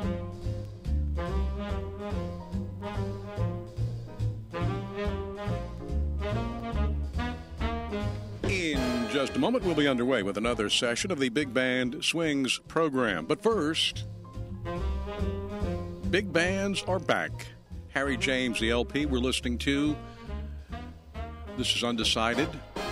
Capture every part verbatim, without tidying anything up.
In just a moment, we'll be underway with another session of the Big Band Swings program. But first, big bands are back. Harry James, the L P we're listening to. This is Undecided.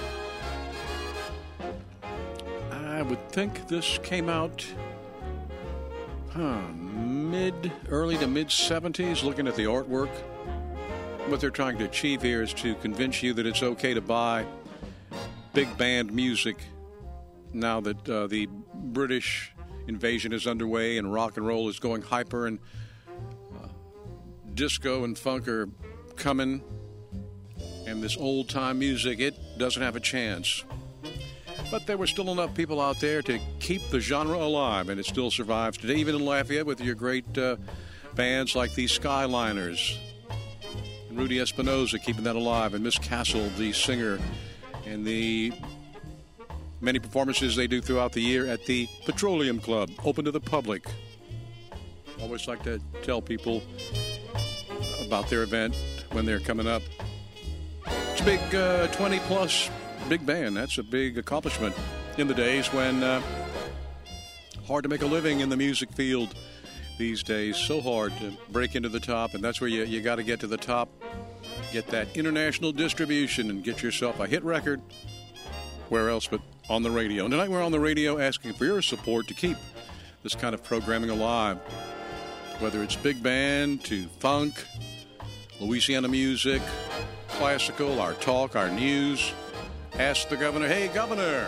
I would think this came out huh, mid, early to mid-seventies, looking at the artwork. What they're trying to achieve here is to convince you that it's okay to buy big band music now that uh, the British invasion is underway and rock and roll is going hyper and uh, disco and funk are coming, and this old-time music, it doesn't have a chance. But there were still enough people out there to keep the genre alive, and it still survives today, even in Lafayette with your great uh, bands like the Skyliners and Rudy Espinoza keeping that alive, and Miss Castle, the singer, and the many performances they do throughout the year at the Petroleum Club, open to the public. Always like to tell people about their event when they're coming up. It's a big uh, twenty-plus big band. That's a big accomplishment in the days when uh, hard to make a living in the music field these days. So hard to break into the top, and that's where you, you got to get to the top. Get that international distribution and get yourself a hit record. Where else but on the radio? And tonight we're on the radio asking for your support to keep this kind of programming alive. Whether it's big band to funk, Louisiana music, classical, our talk, our news. Ask the governor, hey, governor,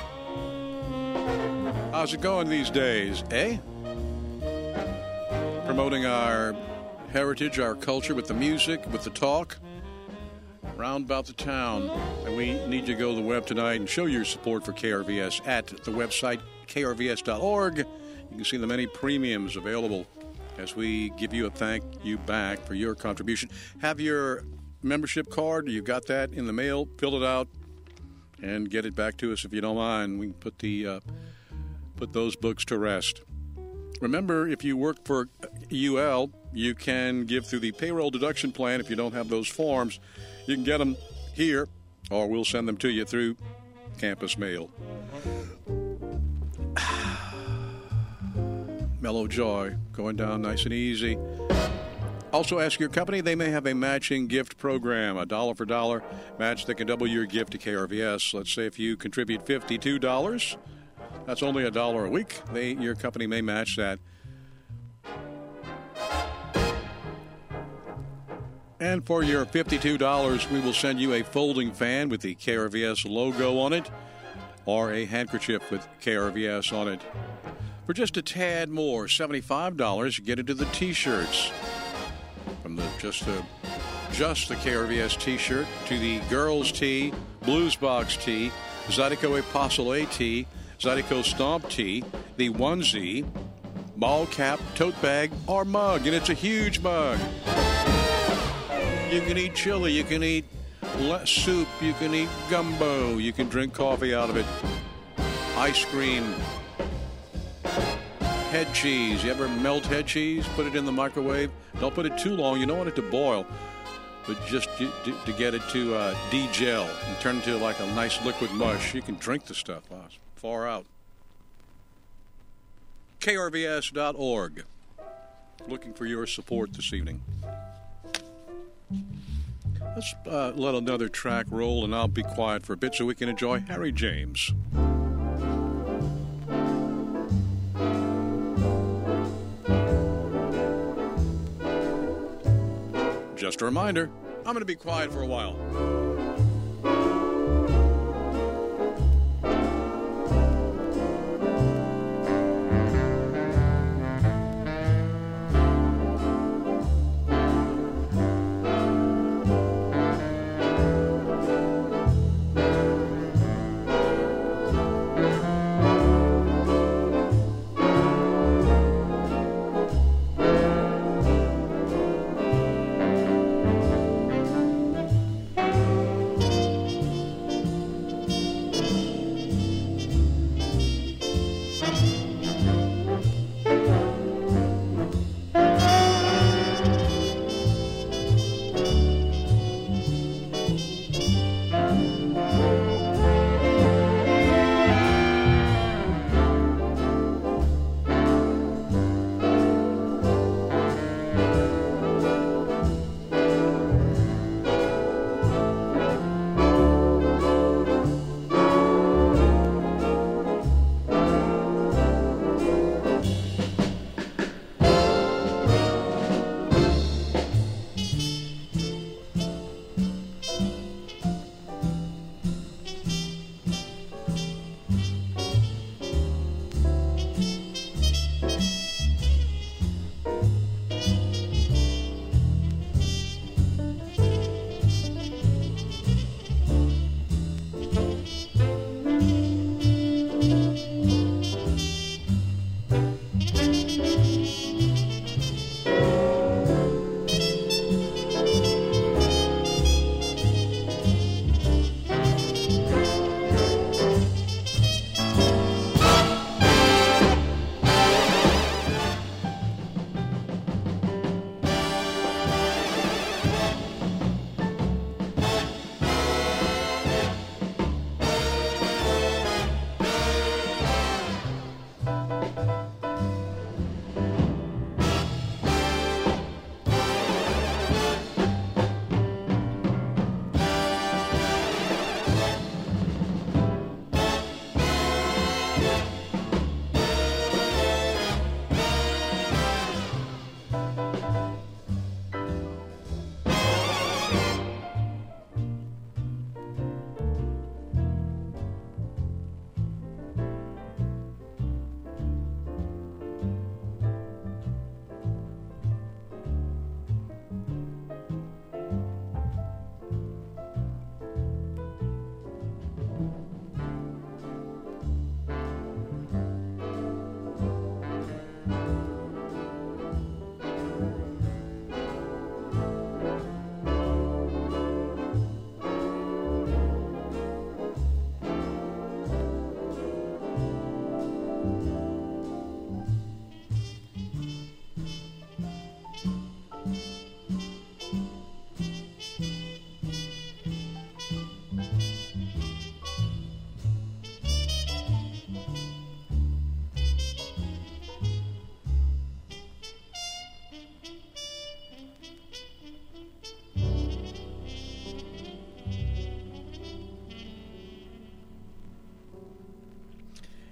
how's it going these days, eh? Promoting our heritage, our culture with the music, with the talk, round about the town. And we need you to go to the web tonight and show your support for K R V S at the website, K R V S dot org. You can see the many premiums available as we give you a thank you back for your contribution. Have your membership card. You got that in the mail. Fill it out and get it back to us if you don't mind. We can put the uh, put those books to rest. Remember, if you work for U L, you can give through the payroll deduction plan. If you don't have those forms, you can get them here, or we'll send them to you through campus mail. Mellow joy, going down nice and easy. Also, ask your company. They may have a matching gift program, a dollar for dollar match that can double your gift to K R V S. Let's say if you contribute fifty-two dollars, that's only a dollar a week. They, your company may match that. And for your fifty-two dollars, we will send you a folding fan with the K R V S logo on it, or a handkerchief with K R V S on it. For just a tad more, seventy-five dollars, you get into the T-shirts. From the just the just the K R V S T-shirt to the girls' tee, blues box tee, Zydeco Apostle A tee, Zydeco Stomp tee, the onesie, ball cap, tote bag, or mug, and it's a huge mug. You can eat chili, you can eat soup, you can eat gumbo, you can drink coffee out of it, ice cream, head cheese. You ever melt head cheese, put it in the microwave? Don't put it too long. You don't want it to boil, but just to, to, to get it to uh, de-gel and turn into like a nice liquid mush. You can drink the stuff. Wow, it's far out. K R V S dot org. Looking for your support this evening. Let's uh, let another track roll, and I'll be quiet for a bit so we can enjoy Harry James. Just a reminder, I'm going to be quiet for a while.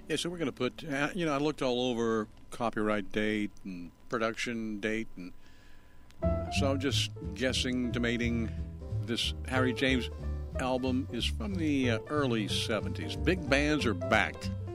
Yeah, so we're going to put, uh, you know, I looked all over copyright date and production date, and so I'm just guessing, debating. This Harry James album is from the uh, early seventies. Big bands are back.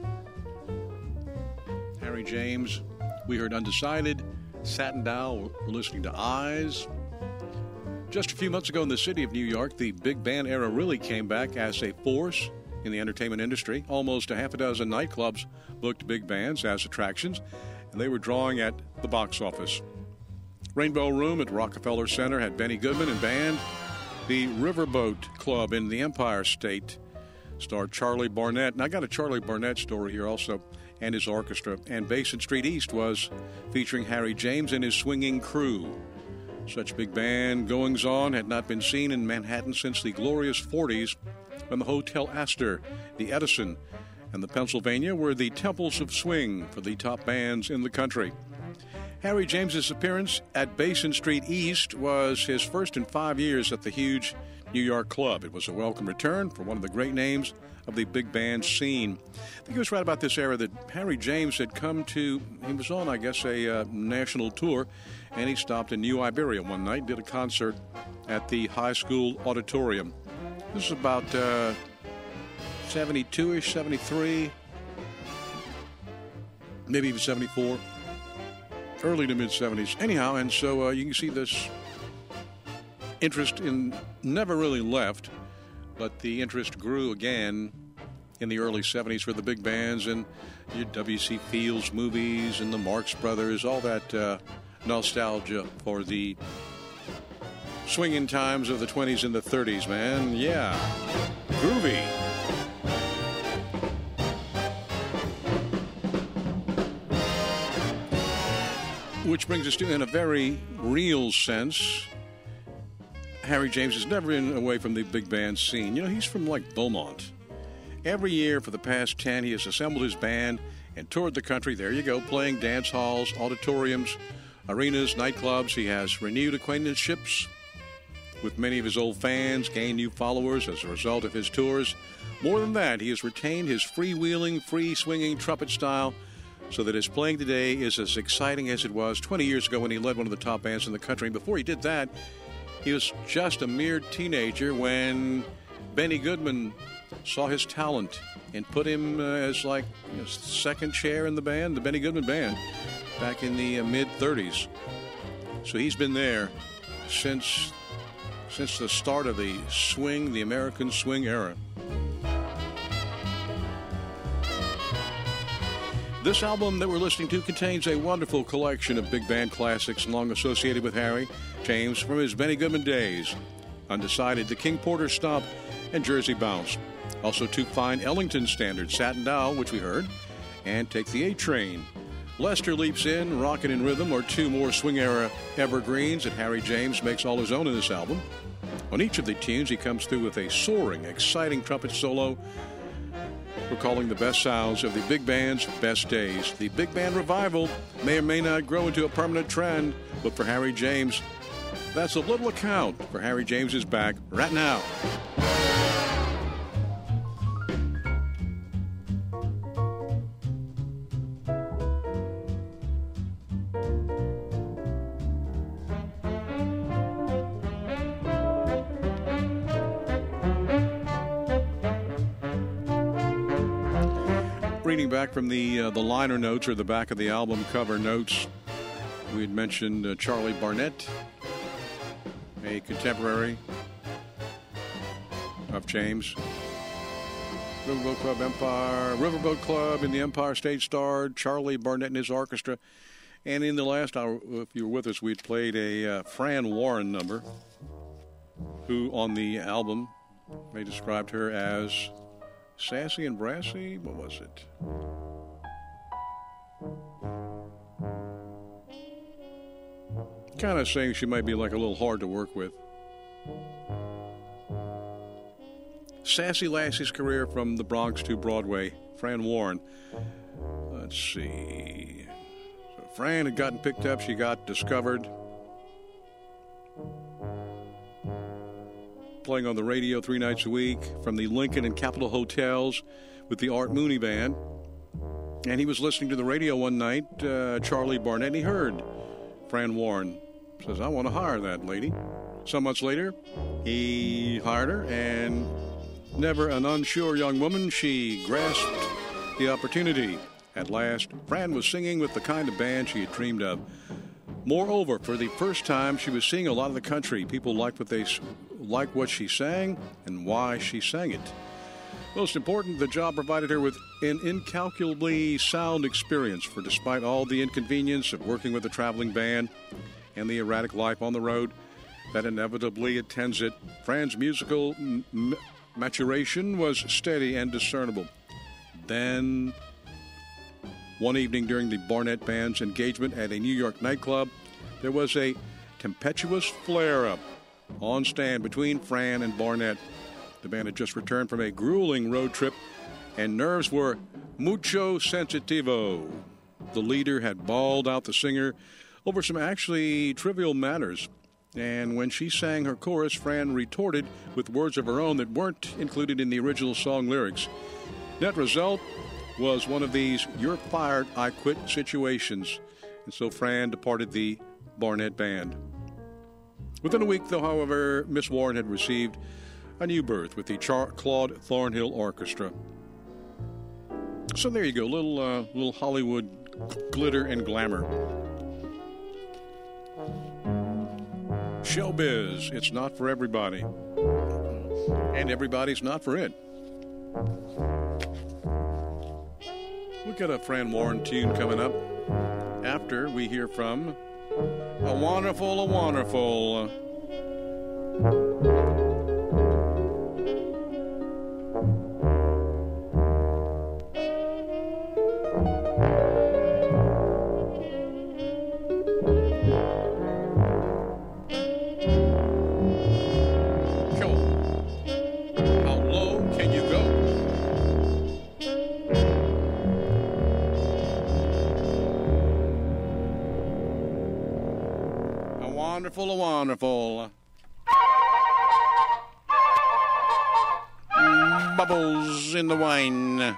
Harry James, we heard Undecided. Satin Dow, we're listening to Eyes. Just a few months ago in the city of New York, the big band era really came back as a force in the entertainment industry. Almost a half a dozen nightclubs booked big bands as attractions, and they were drawing at the box office. Rainbow Room at Rockefeller Center had Benny Goodman and band. The Riverboat Club in the Empire State starred Charlie Barnett. And I got a Charlie Barnett story here also, and his orchestra. And Basin Street East was featuring Harry James and his swinging crew. Such big band goings-on had not been seen in Manhattan since the glorious forties, when the Hotel Astor, the Edison, and the Pennsylvania were the temples of swing for the top bands in the country. Harry James's appearance at Basin Street East was his first in five years at the huge New York club. It was a welcome return for one of the great names of the big band scene. I think it was right about this era that Harry James had come to, he was on, I guess, a uh, national tour, and he stopped in New Iberia one night, did a concert at the high school auditorium. This is about uh, seventy-two-ish, seventy-three, maybe even seventy-four, early to mid-seventies. Anyhow, and so uh, you can see this interest in never really left, but the interest grew again in the early seventies for the big bands and your W C. Fields movies and the Marx Brothers, all that uh, nostalgia for the swinging times of the twenties and the thirties, man. Yeah. Groovy. Which brings us to, in a very real sense, Harry James has never been away from the big band scene. You know, he's from, like, Beaumont. Every year for the past ten, he has assembled his band and toured the country. There you go, playing dance halls, auditoriums, arenas, nightclubs. He has renewed acquaintanceships with many of his old fans, gained new followers as a result of his tours. More than that, he has retained his freewheeling, free-swinging trumpet style so that his playing today is as exciting as it was twenty years ago when he led one of the top bands in the country. And before he did that, he was just a mere teenager when Benny Goodman saw his talent and put him uh, as like you know, second chair in the band, the Benny Goodman Band, back in the uh, mid-thirties. So he's been there since since the start of the swing, the American swing era. This album that we're listening to contains a wonderful collection of big band classics long associated with Harry James from his Benny Goodman days. Undecided, the King Porter Stomp, and Jersey Bounce. Also two fine Ellington standards, Satin Dow, which we heard, and Take the A-Train. Lester Leaps In, Rockin' in Rhythm, or two more swing-era evergreens that Harry James makes all his own in this album. On each of the tunes, he comes through with a soaring, exciting trumpet solo, recalling the best sounds of the big band's best days. The big band revival may or may not grow into a permanent trend, but for Harry James, that's a little account, for Harry James is back right now. Reading back from the uh, the liner notes or the back of the album cover notes, we had mentioned uh, Charlie Barnett, a contemporary of James. Riverboat Club Empire, Riverboat Club in the Empire State starred Charlie Barnett and his orchestra. And in the last hour, if you were with us, we'd played a uh, Fran Warren number, who on the album, they described her as sassy and brassy. What was it? Kind of saying she might be like a little hard to work with. Sassy Lassie's career from the Bronx to Broadway. Fran Warren. Let's see. So Fran had gotten picked up. She got discovered. Playing on the radio three nights a week from the Lincoln and Capitol Hotels with the Art Mooney Band. And he was listening to the radio one night, uh, Charlie Barnett, and he heard Fran Warren. Says, I want to hire that lady. Some months later, he hired her, and never an unsure young woman, she grasped the opportunity. At last, Fran was singing with the kind of band she had dreamed of. Moreover, for the first time, she was seeing a lot of the country. People liked what they liked what she sang and why she sang it. Most important, the job provided her with an incalculably sound experience, for despite all the inconvenience of working with a traveling band and the erratic life on the road that inevitably attends it, Fran's musical m- maturation was steady and discernible. Then, one evening during the Barnett Band's engagement at a New York nightclub, there was a tempestuous flare-up on stand between Fran and Barnett. The band had just returned from a grueling road trip, and nerves were mucho sensitivo. The leader had bawled out the singer over some actually trivial matters, and when she sang her chorus, Fran retorted with words of her own that weren't included in the original song lyrics. Net result was one of these "you're fired, I quit" situations, and so Fran departed the Barnett Band. Within a week, though, however, Miss Warren had received a new birth with the Char- Claude Thornhill Orchestra. So there you go, little uh, little Hollywood glitter and glamour. Showbiz, it's not for everybody. And everybody's not for it. We've got a Fran Warren tune coming up after we hear from A Wonderful, A Wonderful. Wonderful, a wonderful. Bubbles in the wine.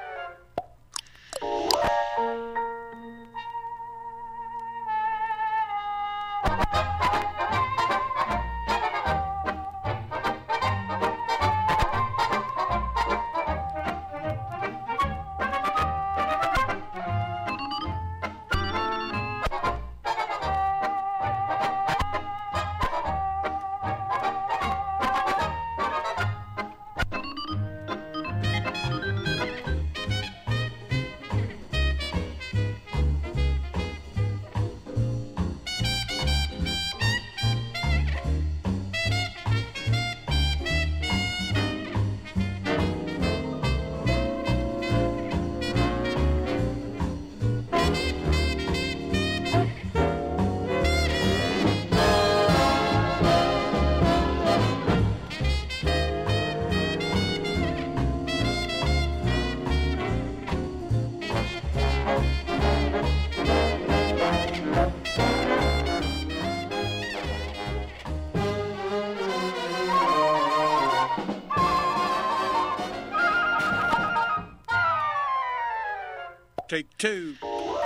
Take two.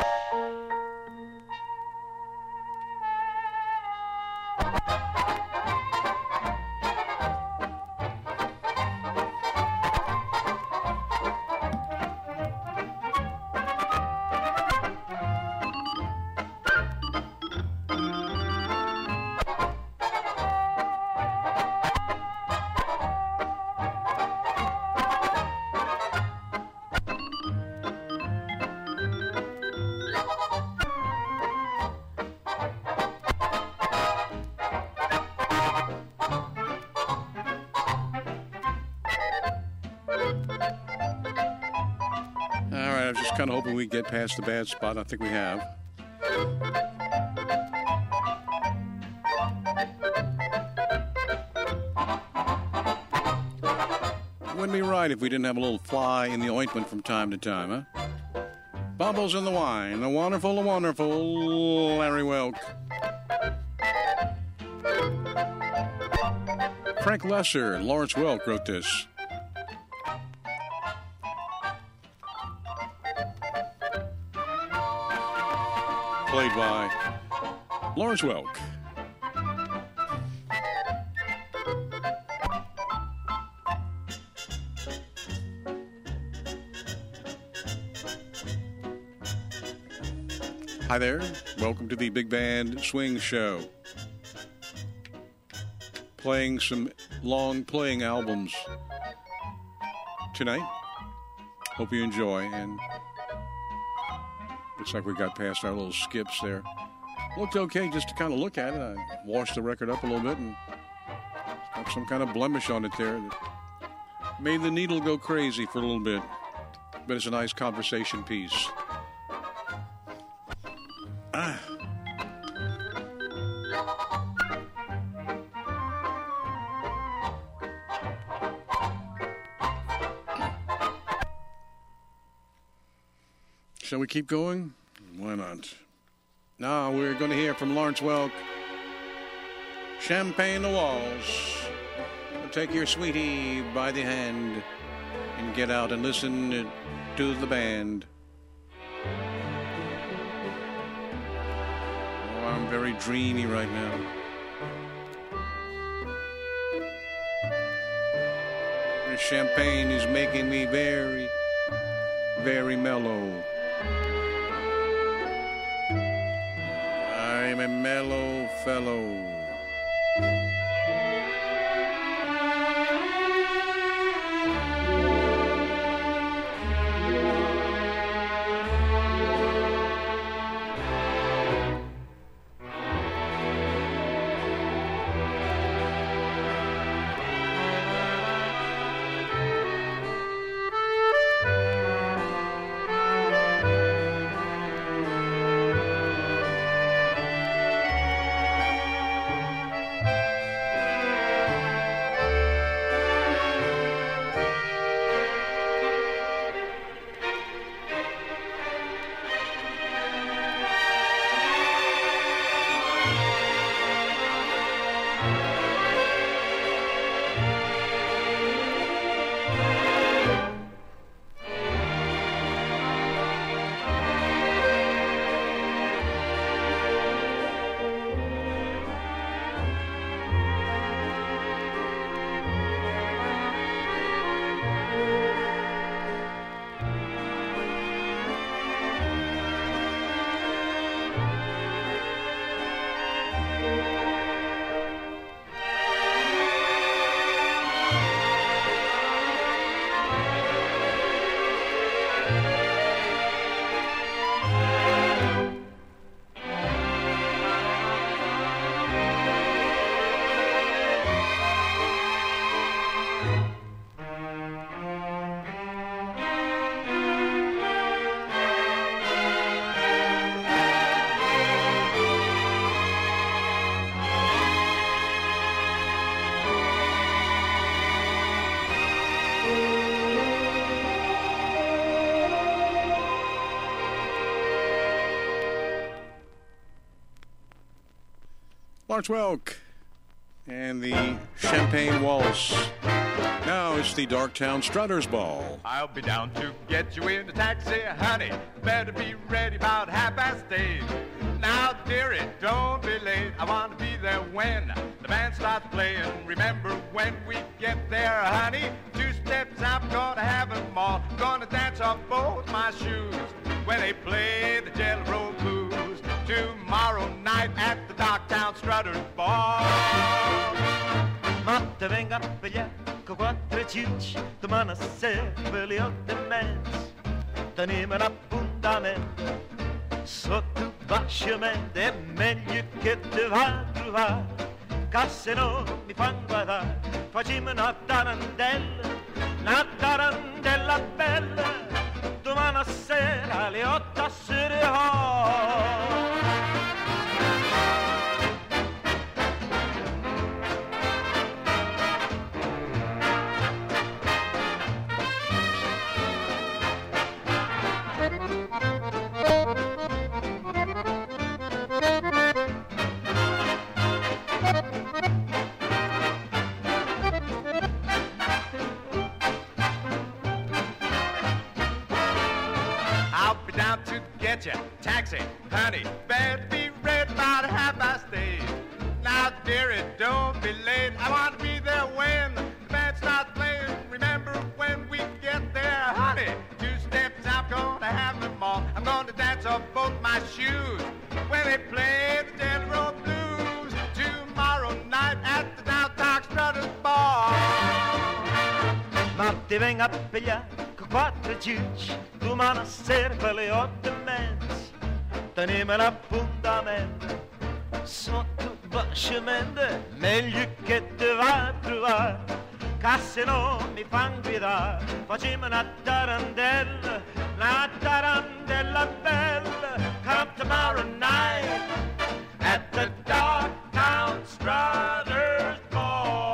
Kind of hoping we get past the bad spot. I think we have. Wouldn't be right if we didn't have a little fly in the ointment from time to time, huh? Bubbles in the wine. The wonderful, the wonderful Larry Welk. Frank Lesser and Lawrence Welk wrote this. played by Lawrence Welk. Hi there. Welcome to the Big Band Swing Show. Playing some long playing albums tonight. Hope you enjoy. And looks like we got past our little skips there. Looked okay just to kind of look at it. I washed the record up a little bit and got some kind of blemish on it there that made the needle go crazy for a little bit. But it's a nice conversation piece. Ah. Shall we keep going? Why not? Now we're going to hear from Lawrence Welk. Champagne the Waltz. Take your sweetie by the hand and get out and listen to the band. Oh, I'm very dreamy right now. The champagne is making me very, very mellow. I'm a mellow fellow. Lawrence Welk and the Champagne Waltz. Now it's the Darktown Strutters Ball. I'll be down to get you in a taxi, honey. Better be ready about half past eight. Now, dearie, don't be late. I want to be there when the band starts playing. Remember when we get there, honey? Two steps, I'm gonna have them all. Gonna dance off both my shoes when they play the Jelly Roll Blues. Tomorrow night at the Darktown Strutters Ball. Ma te venga a pigliare con quattro ciucci domani sera per le otto e mezza. Teniamo un appuntamento sotto il bascimento. È meglio che te va a trovare, che se no mi fanno guardare. Facciamo una tarantella, una tarantella bella. Domani sera alle otto a City Hall. I'll be down to get you. Taxi taxi. Honey, better be ready about half past eight. Now, dearie, don't be late. I want to be there when the band starts playing. Remember when we get there, honey. Two steps, I'm gonna have them all. I'm gonna dance off both my shoes when they play the Jelly Roll Blues tomorrow night at the Downtown Strutters Bar. Ma ti venga a pigliare con quattro ciucci domani sera per le otto e mezza. Teniamo un appuntamento sotto basciamente, meglio che ti va a trovare, che se no mi fan guidare. Facciamo una tarantella, una tarantella bella. Come tomorrow night at the Downtown Strutters Bar.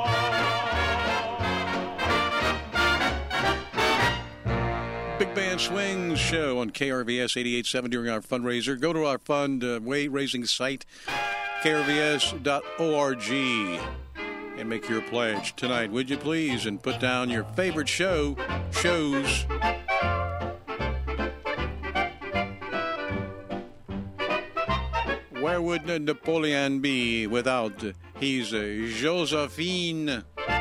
Big Band Swing Show on K R V S eighty-eight point seven during our fundraiser. Go to our fund uh, raising site, K R V S dot org, and make your pledge tonight, would you please? And put down your favorite show, shows. Where would Napoleon be without his uh, Josephine?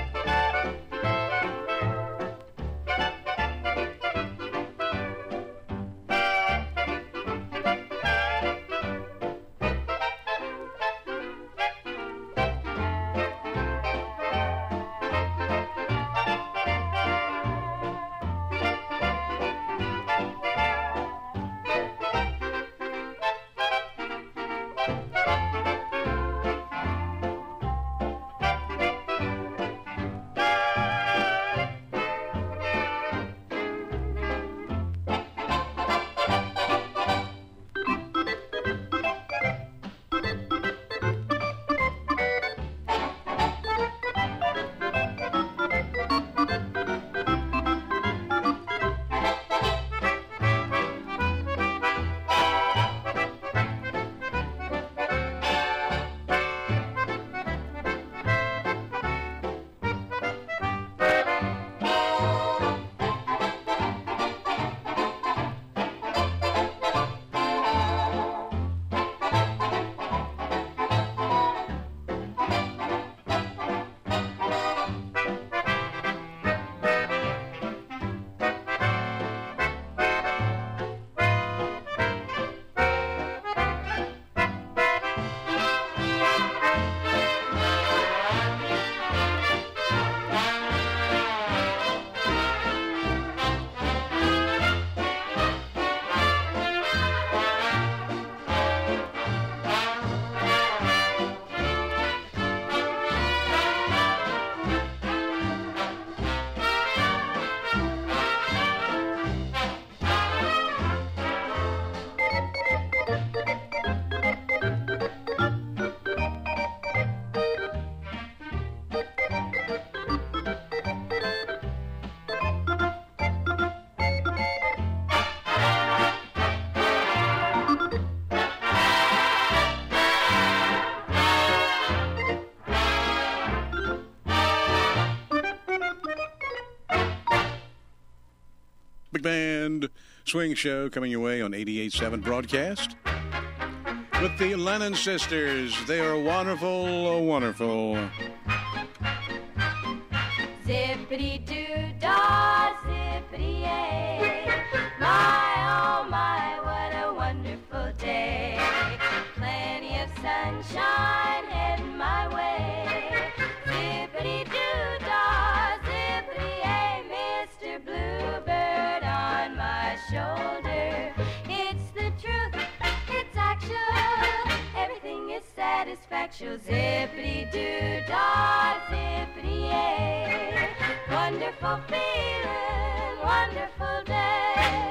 Big Band Swing Show coming your way on eighty-eight point seven broadcast with the Lennon Sisters. They are wonderful, wonderful. Zippity-doo-dah, zippity-yay. My, oh my, what a wonderful day. Plenty of sunshine heading my way. Zippity-doo-dah, zippity-yay. Mister Bluebird on my shoulder. It's the truth, it's actual. Everything is satisfactual. Zippity-doo-dah, zippity-yay. Wonderful feeling, wonderful day.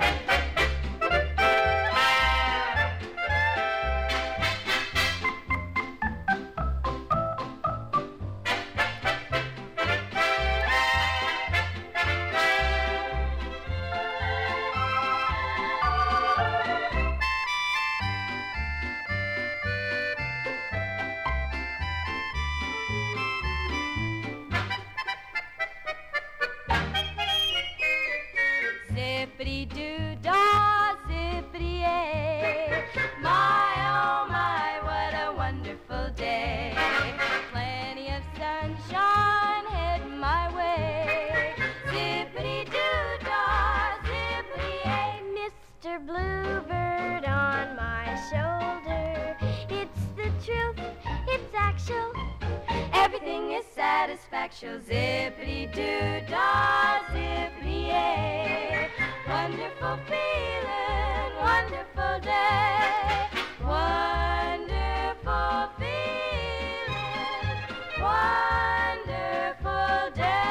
wonderful day. Plenty of sunshine heading my way. Zippity-doo-dah, zippity-yay, Mister Bluebird on my shoulder. It's the truth, it's actual, everything is satisfactual. Zippity-doo-dah, zippity-yay, wonderful feeling, wonderful day, wonderful feeling, wonderful day.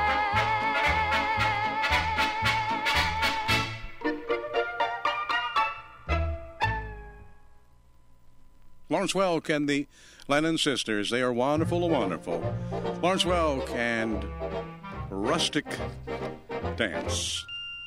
Lawrence Welk and the Lennon Sisters, they are wonderful, wonderful. Lawrence Welk and Rustic Dance.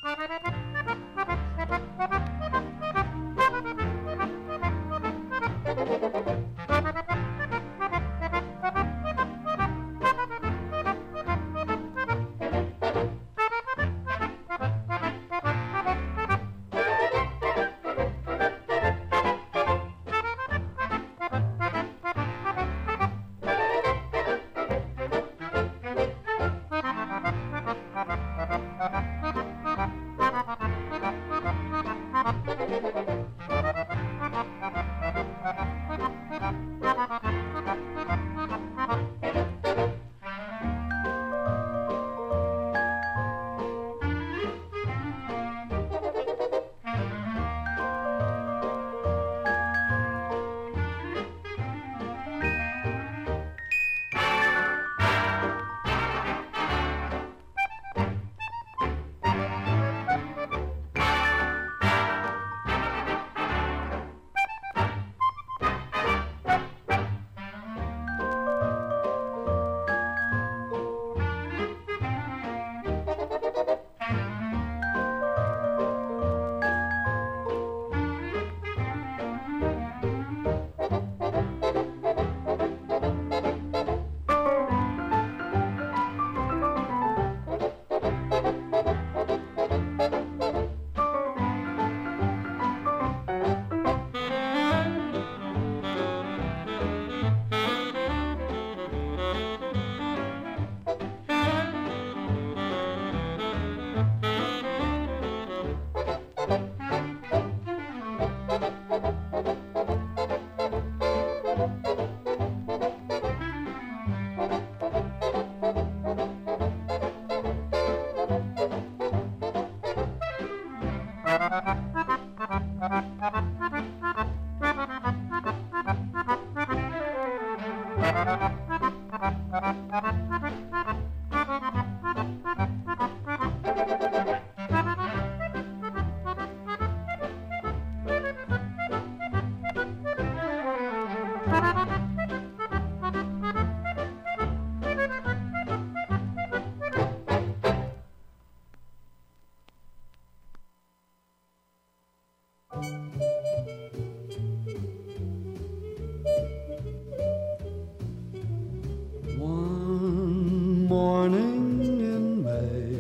One morning in May,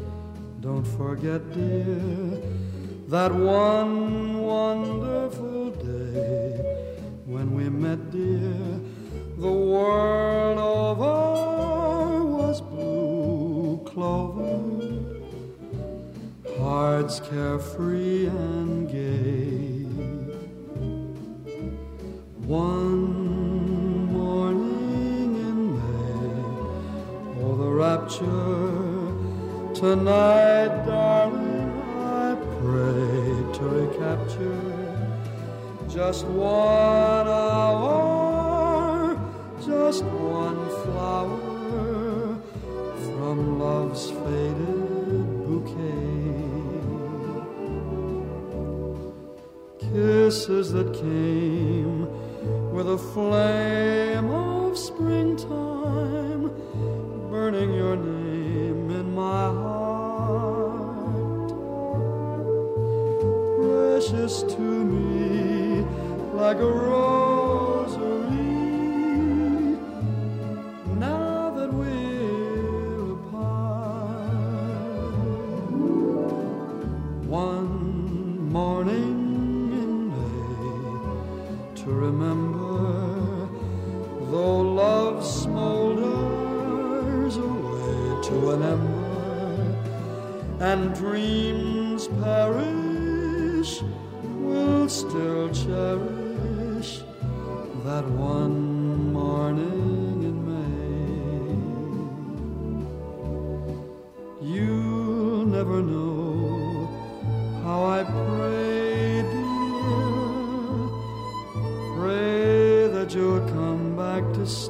don't forget, dear, that one wonderful day when we met, dear. The world over was blue clover, hearts carefree and gay. One morning in May, oh, the rapture tonight, darling, I pray to recapture just one hour, just one flower from love's faded bouquet. Kisses that came with a flame of springtime, burning your name in my heart. Precious to me like a rosary, now that we're apart. One morning in May, to remember and dreams perish, will still cherish that one morning in May. You'll never know how I pray, dear, pray that you'll come back to stay.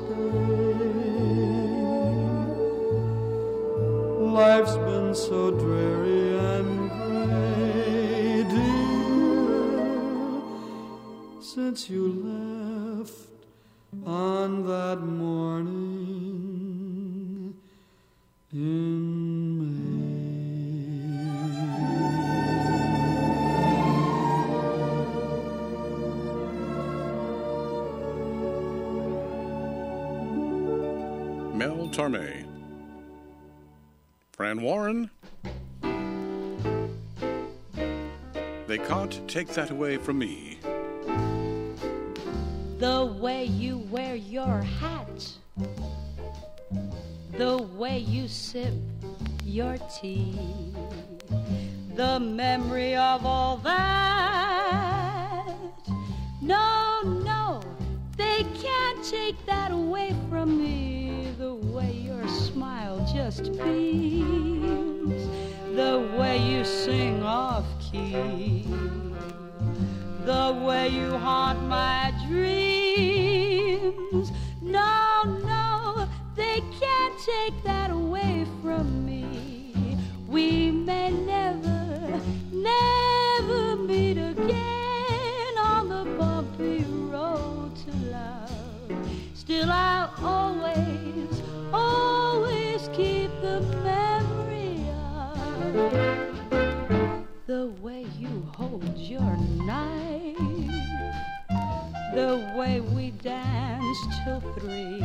Life's been so dreary and gray, dear, since you left on that morning in May. Mel Torme. Fran Warren. They can't take that away from me. The way you wear your hat, the way you sip your tea, the memory of all that. No, no, they can't take that away from me. The way your smile just beams, the way you sing off key, the way you haunt my dreams. No, no, they can't take that away from me. We may never, never meet again on the bumpy road to love. Still I'll always, always keep the memory of the way you hold your knife, the way we danced till three,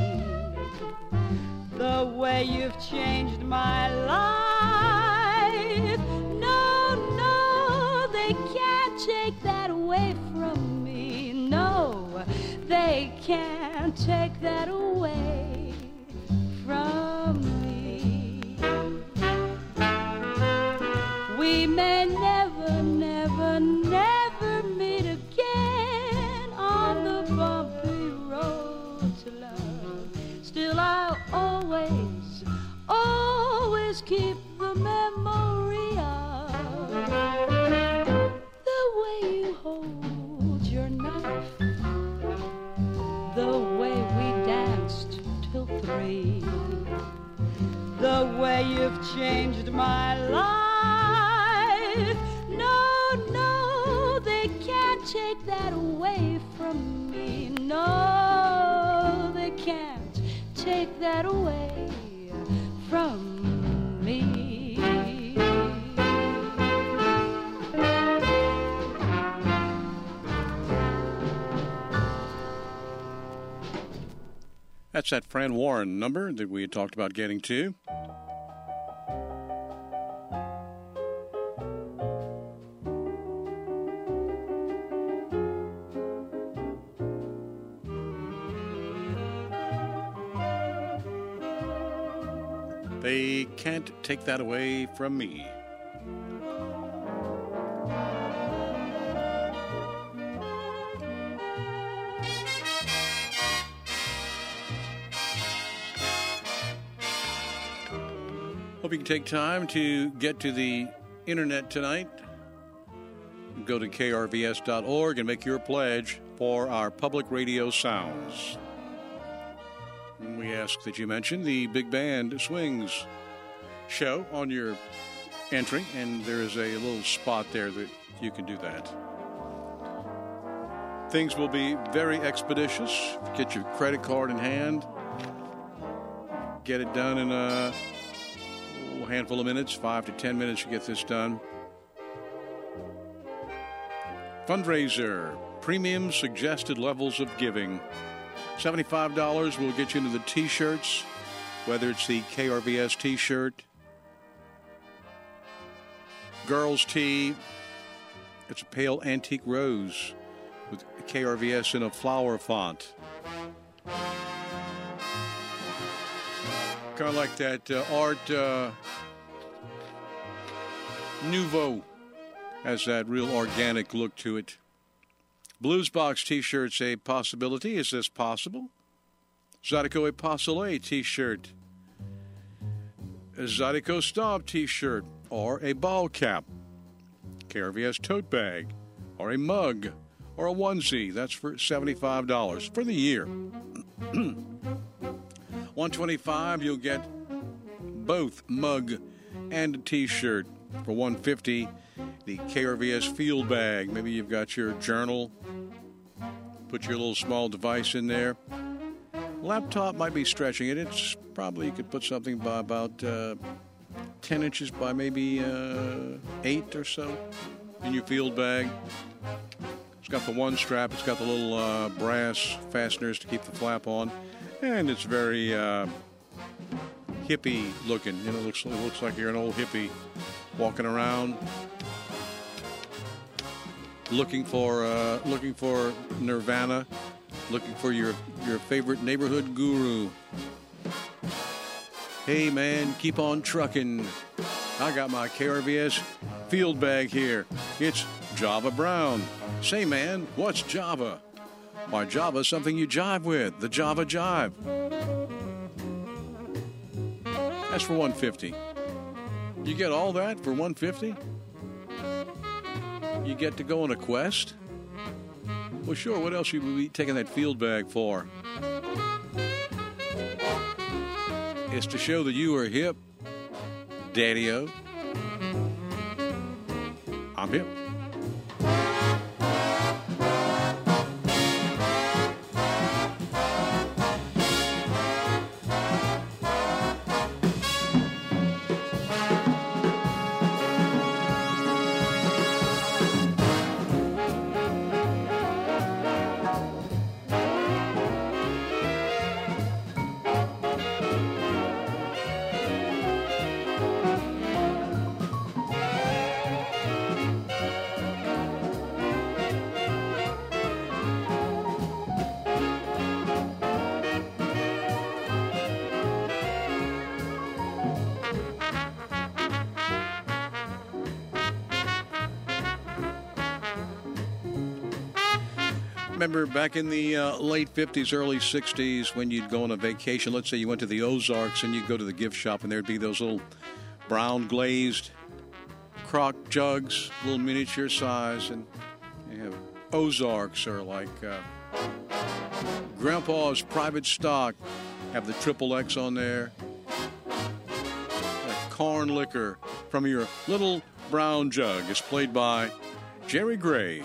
the way you've changed my life. No, no, they can't take that away from me. No, they can't take that away from me. We may never, never, never meet again on the bumpy road to love. Still I'll always, always keep the memory of the way you hold your knife, the way we danced till three, the way you've changed my life. No, no, they can't take that away from me. No, they can't take that away from me. That's that Fran Warren number that we had talked about getting to. They can't take that away from me. Hope you can take time to get to the internet tonight. Go to K R V S dot org and make your pledge for our public radio sounds. And we ask that you mention the Big Band Swings show on your entry, and there is a little spot there that you can do that. Things will be very expeditious. Get your credit card in hand. Get it done in a handful of minutes, five to ten minutes to get this done. Fundraiser, premium suggested levels of giving. seventy-five dollars will get you into the T-shirts, whether it's the K R V S T-shirt, girls' tee. It's a pale antique rose with K R V S in a flower font. Kind of like that uh, art uh, Nouveau has that real organic look to it. Blues Box t-shirts, a possibility. Is this possible? Zydeco a Posole t-shirt. A Zydeco Staub t-shirt or a ball cap. K R V S tote bag or a mug or a onesie. That's for seventy-five dollars for the year. one twenty-five, you'll get both mug and a t-shirt. For one fifty, the K R V S field bag. Maybe you've got your journal. Put your little small device in there. Laptop might be stretching it. It's probably, you could put something by about uh, ten inches by maybe uh, eight or so in your field bag. It's got the one strap. It's got the little uh, brass fasteners to keep the flap on. And it's very uh, hippie looking. You know, it looks, it looks like you're an old hippie walking around looking for uh, looking for Nirvana, looking for your, your favorite neighborhood guru. Hey, man, keep on trucking. I got my K R V S field bag here. It's Java Brown. Say, man, what's Java? Why, Java's something you jive with. The Java Jive. That's for one hundred fifty dollars. You get all that for one hundred fifty dollars? You get to go on a quest? Well, sure, what else you be taking that field bag for? It's to show that you are hip. Daddy-o. I'm hip. Remember back in the uh, late fifties, early sixties, when you'd go on a vacation, let's say you went to the Ozarks and you'd go to the gift shop and there'd be those little brown glazed crock jugs, little miniature size, and you have Ozarks or like uh, Grandpa's Private Stock, have the triple X on there. Like corn liquor from your little brown jug is played by Jerry Gray.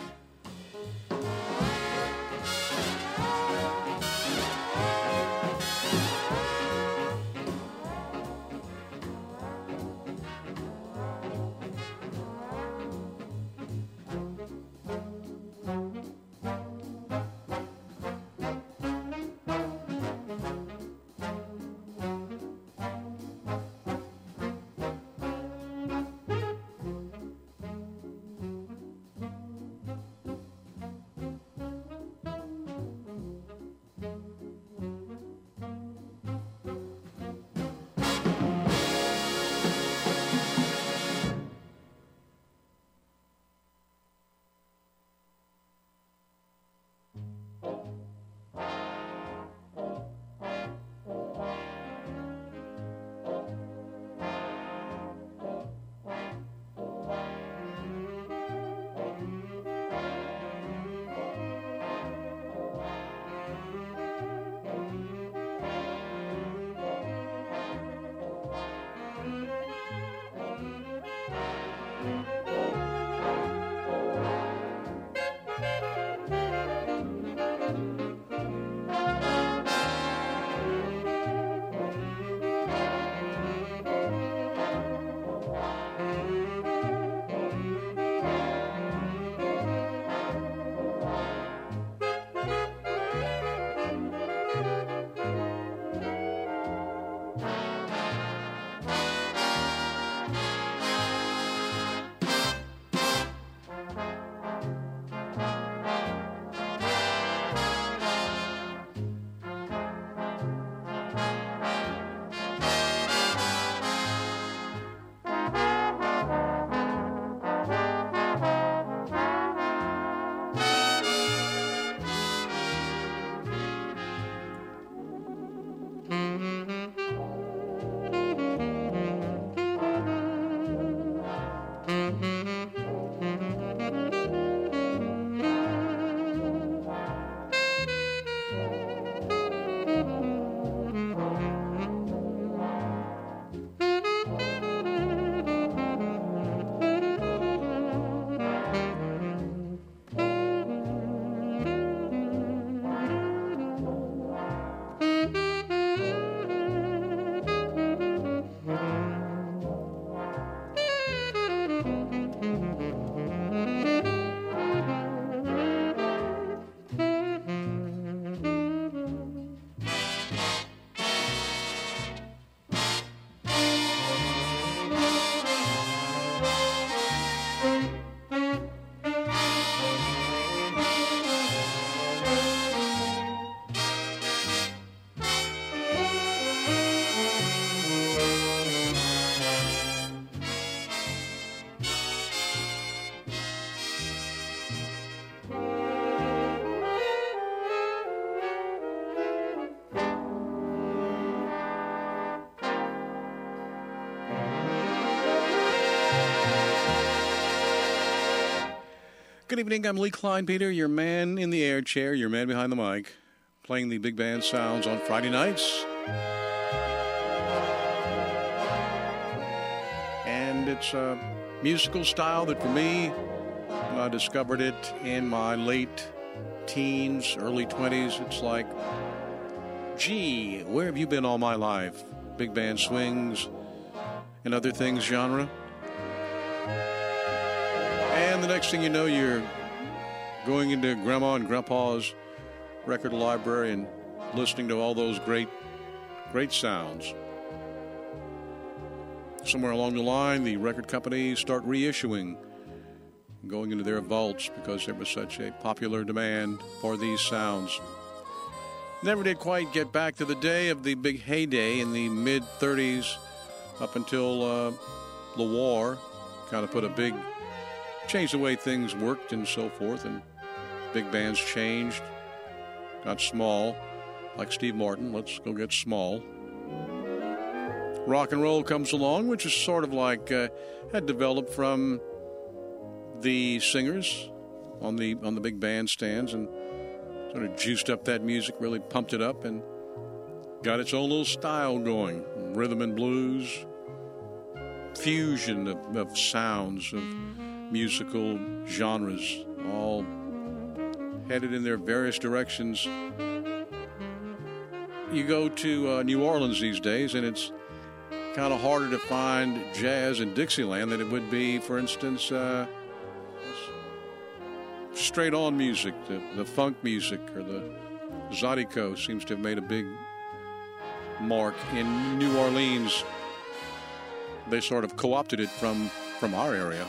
Good evening, I'm Lee Kleinpeter, your man in the air chair, your man behind the mic, playing the big band sounds on Friday nights. And it's a musical style that for me, I discovered it in my late teens, early twenties. It's like, gee, where have you been all my life? Big band swings and other things genre. And the next thing you know, you're going into Grandma and Grandpa's record library and listening to all those great, great sounds. Somewhere along the line, the record companies start reissuing, going into their vaults because there was such a popular demand for these sounds. Never did quite get back to the day of the big heyday in the mid-thirties up until uh, the war. Kind of put a big, changed the way things worked and so forth, and big bands changed, got small, like Steve Martin, let's go get small. Rock and roll comes along, which is sort of like, uh, had developed from the singers on the on the big bandstands and sort of juiced up that music, really pumped it up and got its own little style going. Rhythm and blues, fusion of, of sounds, of musical genres, all headed in their various directions. You go to uh, New Orleans these days and it's kind of harder to find jazz in Dixieland than it would be, for instance, uh, straight-on music, the, the funk music, or the Zydeco seems to have made a big mark in New Orleans. They sort of co-opted it from, from our area.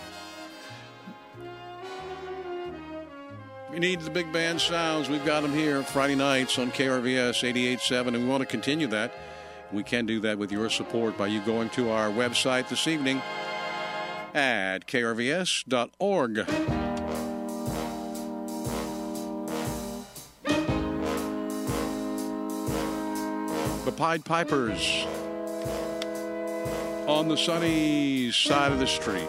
We need the big band sounds. We've got them here Friday nights on K R V S eighty-eight point seven, and we want to continue that. We can do that with your support by you going to our website this evening at K R V S dot org. The Pied Pipers on the sunny side of the street.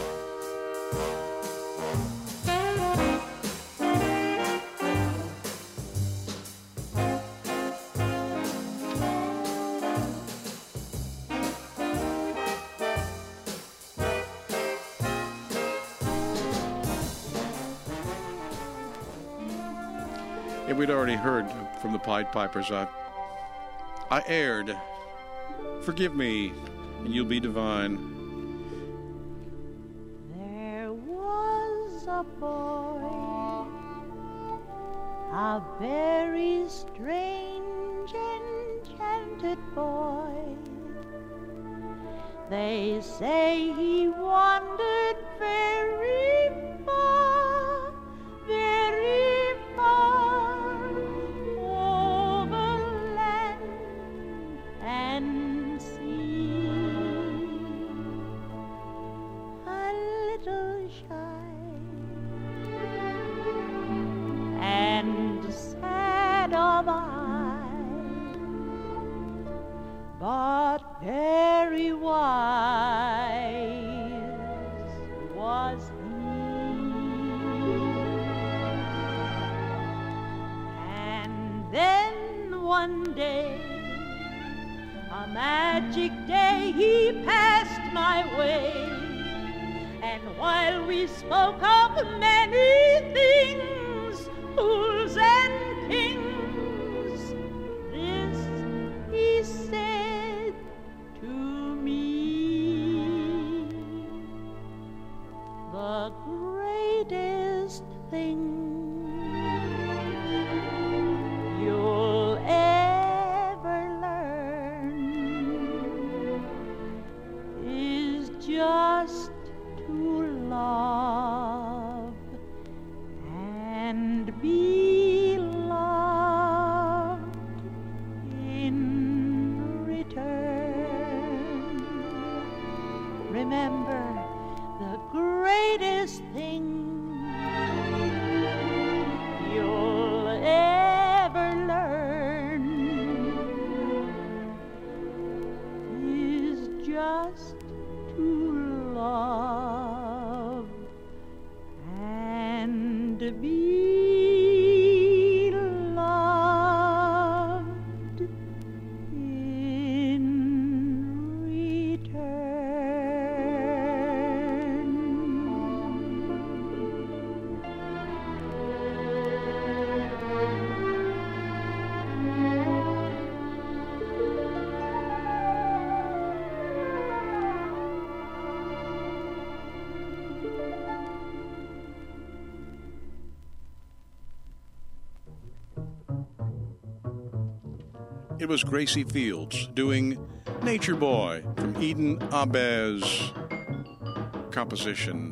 We'd already heard from the Pied Pipers. I, I erred. Forgive me, and you'll be divine. There was a boy, a very strange, enchanted boy. They say he wandered very far, very far. And see, a little shy and sad of eye, but very wise was he. And then one day, a magic day, he passed my way, and while we spoke of many things, fools and kings, this he said to me: the greatest thing you'll ever learn is just to love and be loved in return. Remember, the greatest thing you'll ever learn is just to love and It was Gracie Fields doing Nature Boy from Eden Abez composition.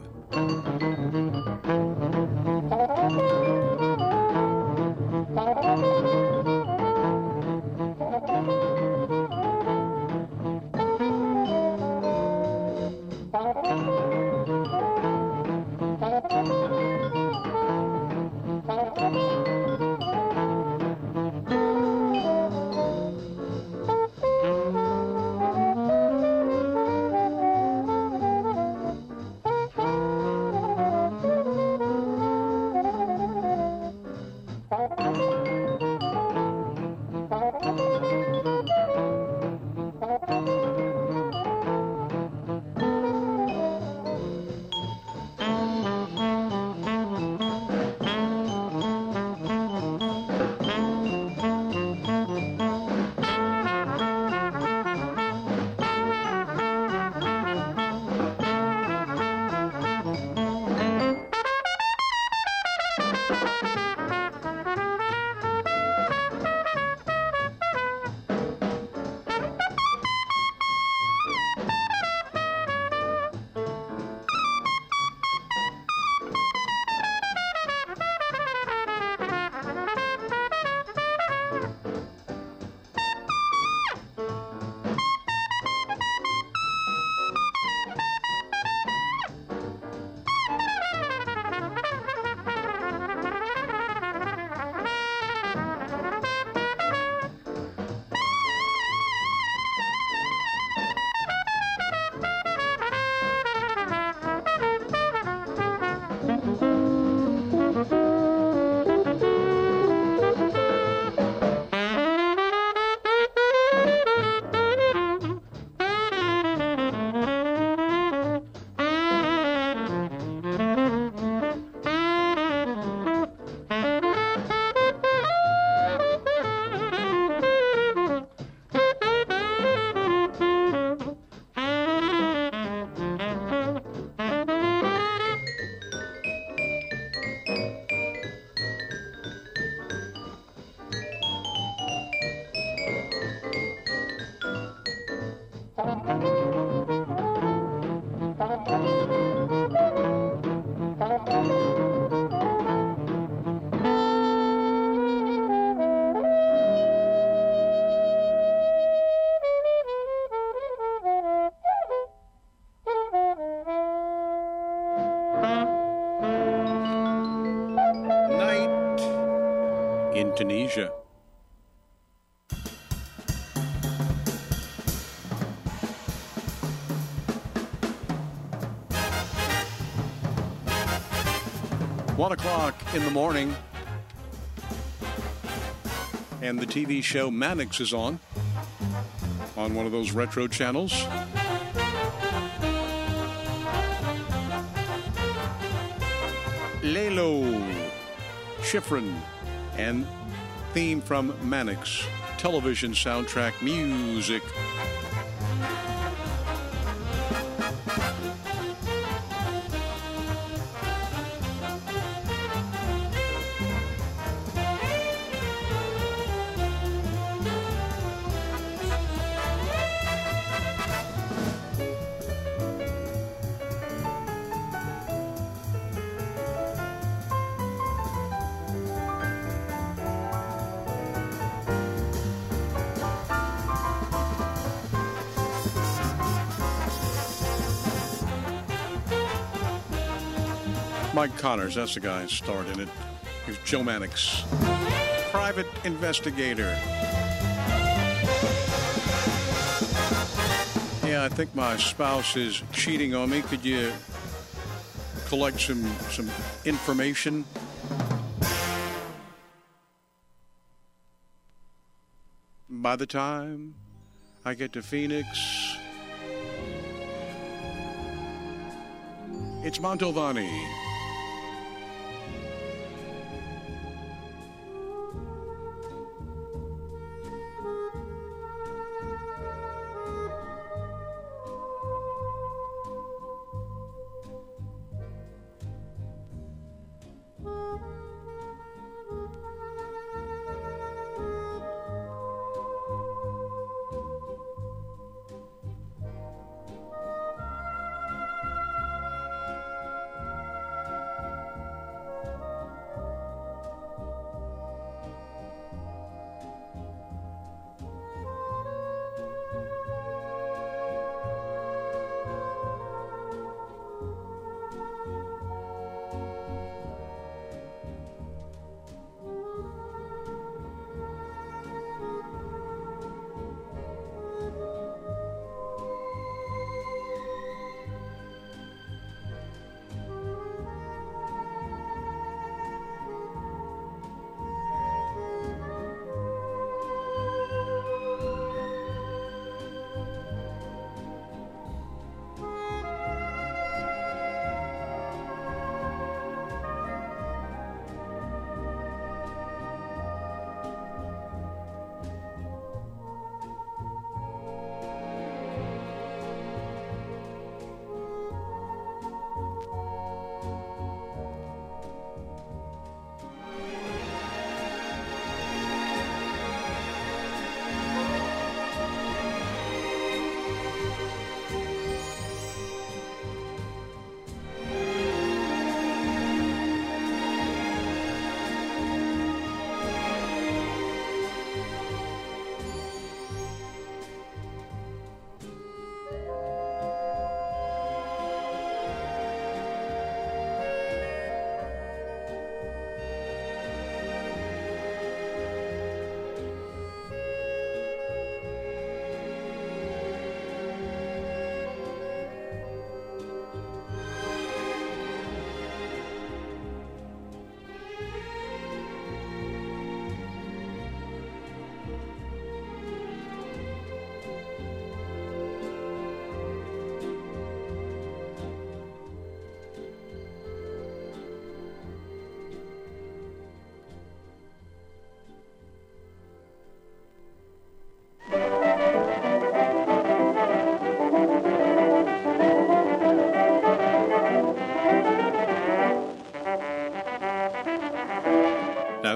In Tunisia. One o'clock in the morning, and the T V show Mannix is on, on one of those retro channels. Lalo Schifrin and theme from Mannix, television soundtrack music. Mike Connors, that's the guy who starred in it. He was Joe Mannix, private investigator. Yeah, I think my spouse is cheating on me. Could you collect some some information? By the time I get to Phoenix, it's Mantovani.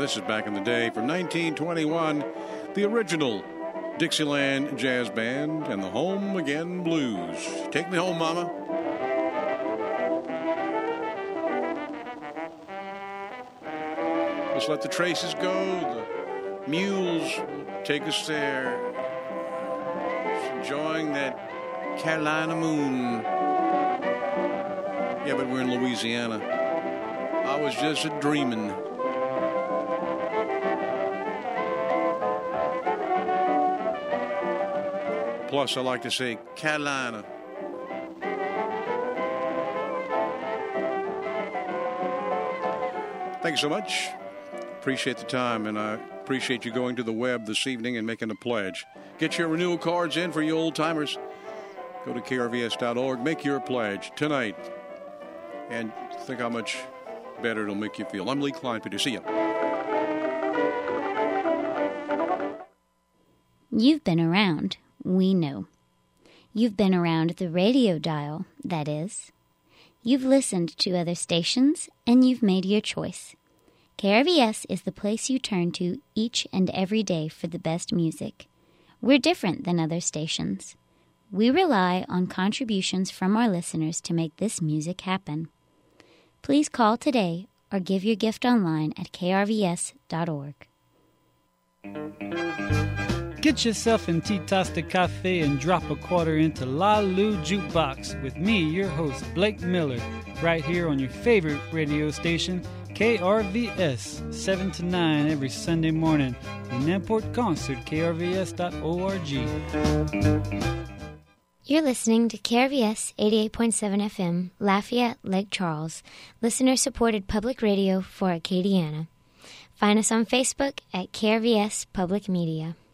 This is back in the day from nineteen twenty-one, the original Dixieland Jazz Band and the Home Again Blues. Take me home, Mama. Let's let the traces go. The mules will take us there. Just enjoying that Carolina moon. Yeah, but we're in Louisiana. I was just a dreaming. Plus, I like to say Carolina. Thank you so much. Appreciate the time, and I appreciate you going to the web this evening and making a pledge. Get your renewal cards in for you old-timers. Go to K R V S dot org. Make your pledge tonight. And think how much better it'll make you feel. I'm Lee Kleinpeter. See ya. You've been around. We know. You've been around the radio dial, that is. You've listened to other stations, and you've made your choice. K R V S is the place you turn to each and every day for the best music. We're different than other stations. We rely on contributions from our listeners to make this music happen. Please call today or give your gift online at K R V S dot org. Get yourself in T-Tosta Cafe and drop a quarter into La Lu Jukebox with me, your host, Blake Miller, right here on your favorite radio station, K R V S, seven to nine every Sunday morning. In Newport Concert, K R V S dot org. You're listening to K R V S eighty-eight point seven F M, Lafayette, Lake Charles, listener-supported public radio for Acadiana. Find us on Facebook at K R V S Public Media.